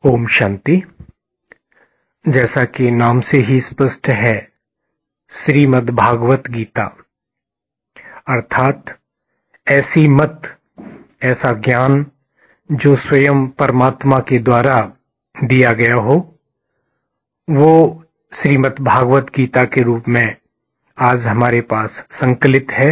ओम शांति। जैसा कि नाम से ही स्पष्ट है, श्रीमद् भागवत गीता अर्थात ऐसी मत, ऐसा ज्ञान जो स्वयं परमात्मा के द्वारा दिया गया हो, वो श्रीमद् भागवत गीता के रूप में आज हमारे पास संकलित है।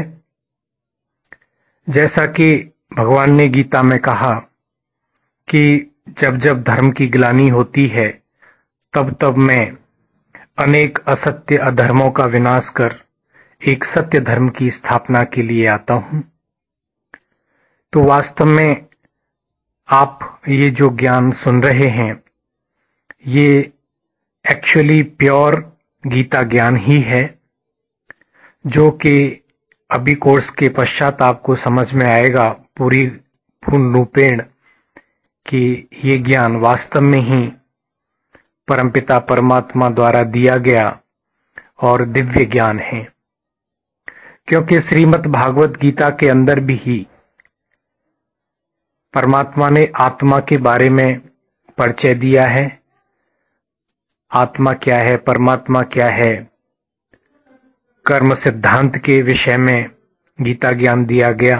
जैसा कि भगवान ने गीता में कहा कि जब जब धर्म की ग्लानि होती है, तब तब मैं अनेक असत्य अधर्मों का विनाश कर एक सत्य धर्म की स्थापना के लिए आता हूं। तो वास्तव में आप ये जो ज्ञान सुन रहे हैं, ये एक्चुअली प्योर गीता ज्ञान ही है, जो कि अभी कोर्स के पश्चात आपको समझ में आएगा पूरी पूर्ण रूपेण कि ये ज्ञान वास्तव में ही परमपिता परमात्मा द्वारा दिया गया और दिव्य ज्ञान है। क्योंकि श्रीमद् भागवत गीता के अंदर भी ही परमात्मा ने आत्मा के बारे में परिचय दिया है। आत्मा क्या है, परमात्मा क्या है, कर्म सिद्धांत के विषय में गीता ज्ञान दिया गया।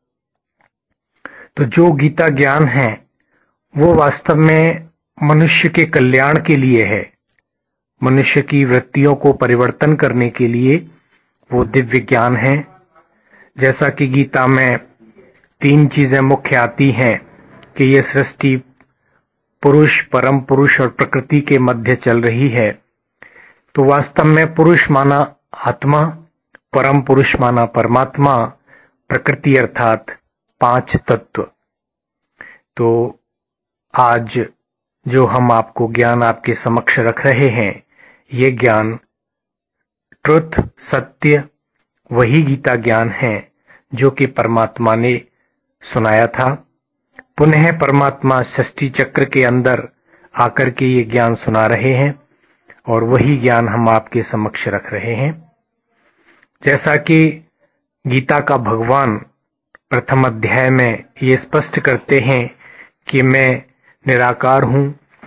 तो जो गीता ज्ञान है वो वास्तव में मनुष्य के कल्याण के लिए है, मनुष्य की वृत्तियों को परिवर्तन करने के लिए वो दिव्य ज्ञान है। जैसा कि गीता में 3 चीजें मुख्य आती हैं कि ये सृष्टि पुरुष, परम पुरुष और प्रकृति के मध्य चल रही है। तो वास्तव में पुरुष माना आत्मा, परम पुरुष माना परमात्मा, प्रकृति अर्थात 5 तत्व। तो आज जो हम आपको ज्ञान आपके समक्ष रख रहे हैं, ये ज्ञान ट्रुथ, सत्य, वही गीता ज्ञान है जो कि परमात्मा ने सुनाया था। पुनः परमात्मा सृष्टि चक्र के अंदर आकर के ये ज्ञान सुना रहे हैं और वही ज्ञान हम आपके समक्ष रख रहे हैं। जैसा कि गीता का भगवान प्रथम अध्याय में ये स्पष्ट करते हैं कि मैं निराकार हूं।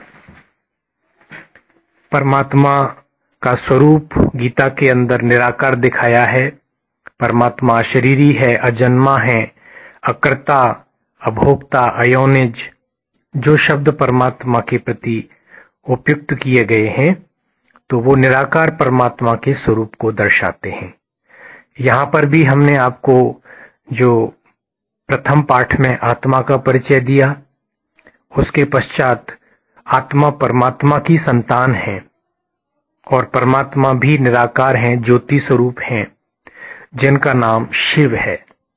परमात्मा का स्वरूप गीता के अंदर निराकार दिखाया है। परमात्मा शरीरी है, अजन्मा है, अकर्ता, अभोक्ता, अयोनिज, जो शब्द परमात्मा के प्रति उपयुक्त किए गए हैं, तो वो निराकार परमात्मा के स्वरूप को दर्शाते हैं। यहां पर भी हमने आपको जो प्रथम पाठ में आत्मा का परिचय दिया, उसके पश्चात आत्मा परमात्मा की संतान है और परमात्मा भी निराकार हैं, ज्योति स्वरूप हैं, जिनका नाम शिव है।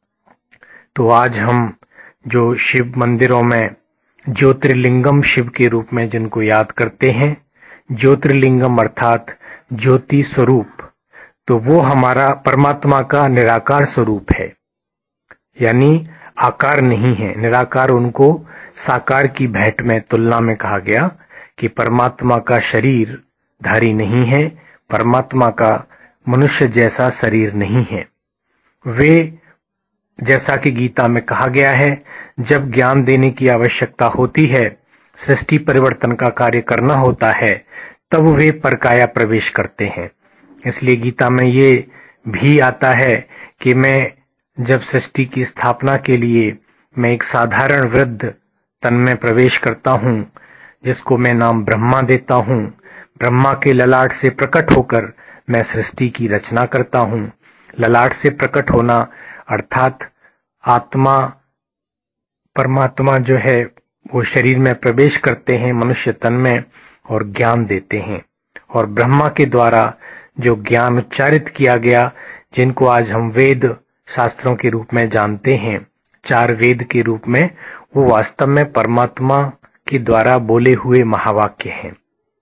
तो आज हम जो शिव मंदिरों में ज्योतिर्लिंगम शिव के रूप में जिनको याद करते हैं, ज्योतिर्लिंगम अर्थात ज्योति स्वरूप, तो वो हमारा परमात्मा का निराकार स्वरूप है, यानी आकार नहीं है। निराकार उनको साकार की भेंट में तुलना में कहा गया कि परमात्मा का शरीर धारी नहीं है, परमात्मा का मनुष्य जैसा शरीर नहीं है। वे, जैसा कि गीता में कहा गया है, जब ज्ञान देने की आवश्यकता होती है, सृष्टि परिवर्तन का कार्य करना होता है, तब वे परकाया प्रवेश करते हैं। इसलिए गीता में ये भी आता है कि मैं जब सृष्टि की स्थापना के लिए मैं एक साधारण वृद्ध तन में प्रवेश करता हूं, जिसको मैं नाम ब्रह्मा देता हूं। ब्रह्मा के ललाट से प्रकट होकर मैं सृष्टि की रचना करता हूं। ललाट से प्रकट होना अर्थात आत्मा, परमात्मा जो है वो शरीर में प्रवेश करते हैं, मनुष्य तन में, और ज्ञान देते हैं। और ब्रह्मा के द्वारा जो ज्ञान उच्चारित किया गया, जिनको आज हम वेद शास्त्रों के रूप में जानते हैं, 4 वेद के रूप में, वो वास्तव में परमात्मा के द्वारा बोले हुए महावाक्य हैं,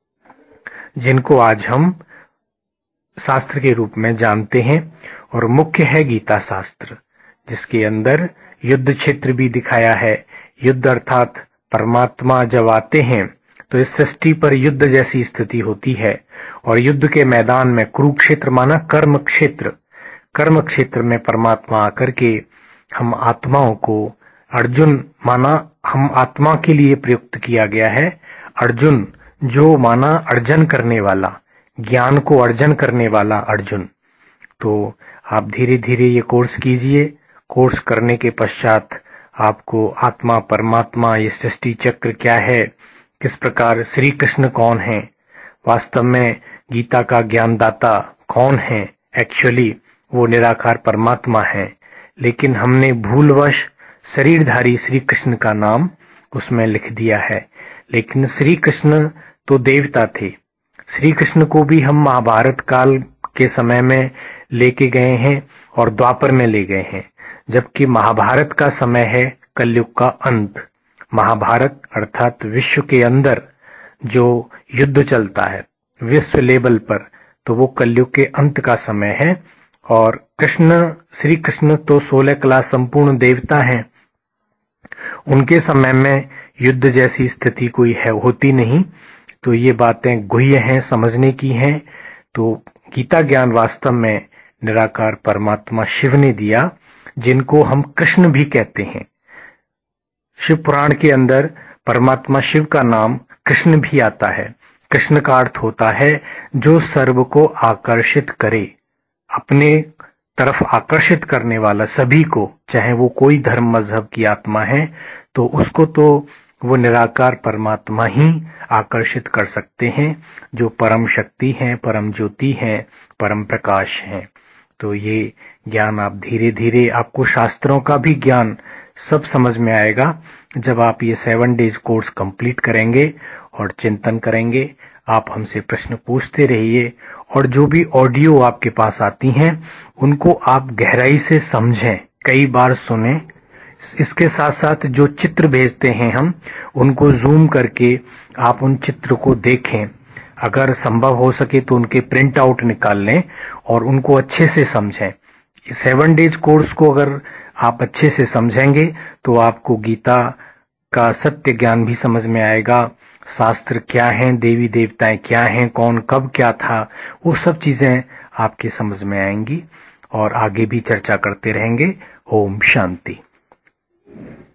जिनको आज हम शास्त्र के रूप में जानते हैं। और मुख्य है गीता शास्त्र, जिसके अंदर युद्ध क्षेत्र भी दिखाया है। युद्ध अर्थात परमात्मा जब आते हैं तो इस सृष्टि पर युद्ध जैसी स्थिति होती है, और युद्ध के मैदान में कुरुक्षेत्र माना कर्म क्षेत्र, कर्म क्षेत्र में परमात्मा आकर के हम आत्माओं को, अर्जुन माना हम आत्मा के लिए प्रयुक्त किया गया है, अर्जुन जो माना अर्जन करने वाला, ज्ञान को अर्जन करने वाला अर्जुन। तो आप धीरे धीरे ये कोर्स कीजिए। कोर्स करने के पश्चात आपको आत्मा परमात्मा, ये सृष्टि चक्र क्या है, किस प्रकार श्री कृष्ण कौन है, वास्तव में गीता का ज्ञानदाता कौन है, एक्चुअली वो निराकार परमात्मा है, लेकिन हमने भूलवश शरीरधारी श्री कृष्ण का नाम उसमें लिख दिया है। लेकिन श्री कृष्ण तो देवता थे। श्री कृष्ण को भी हम महाभारत काल के समय में लेके गए हैं और द्वापर में ले गए हैं, जबकि महाभारत का समय है कलयुग का अंत। महाभारत अर्थात विश्व के अंदर जो युद्ध चलता है विश्व लेवल पर, तो वो कलयुग के अंत का समय है। और श्री कृष्ण तो 16 कला संपूर्ण देवता हैं। उनके समय में युद्ध जैसी स्थिति कोई होती नहीं। तो ये बातें गुह्य हैं, समझने की हैं। तो गीता ज्ञान वास्तव में निराकार परमात्मा शिव ने दिया, जिनको हम कृष्ण भी कहते हैं। शिव पुराण के अंदर परमात्मा शिव का नाम कृष्ण भी आता है। कृष्ण का अर्थ होता है जो सर्व को आकर्षित करे, अपने तरफ आकर्षित करने वाला सभी को, चाहे वो कोई धर्म मजहब की आत्मा है, तो उसको तो वो निराकार परमात्मा ही आकर्षित कर सकते हैं, जो परम शक्ति हैं, परम ज्योति हैं, परम प्रकाश हैं। तो ये ज्ञान आप धीरे धीरे, आपको शास्त्रों का भी ज्ञान सब समझ में आएगा जब आप ये 7 डेज कोर्स कंप्लीट करेंगे और चिंतन करेंगे। आप हमसे प्रश्न पूछते रहिए, और जो भी ऑडियो आपके पास आती हैं उनको आप गहराई से समझें, कई बार सुनें। इसके साथ साथ जो चित्र भेजते हैं हम, उनको जूम करके आप उन चित्र को देखें। अगर संभव हो सके तो उनके प्रिंट आउट निकाल लें और उनको अच्छे से समझें। 7 डेज कोर्स को अगर आप अच्छे से समझेंगे तो आपको गीता का सत्य ज्ञान भी समझ में आएगा, शास्त्र क्या हैं, देवी देवताएं क्या हैं, कौन कब क्या था, वो सब चीजें आपके समझ में आएंगी और आगे भी चर्चा करते रहेंगे। ओम शांति।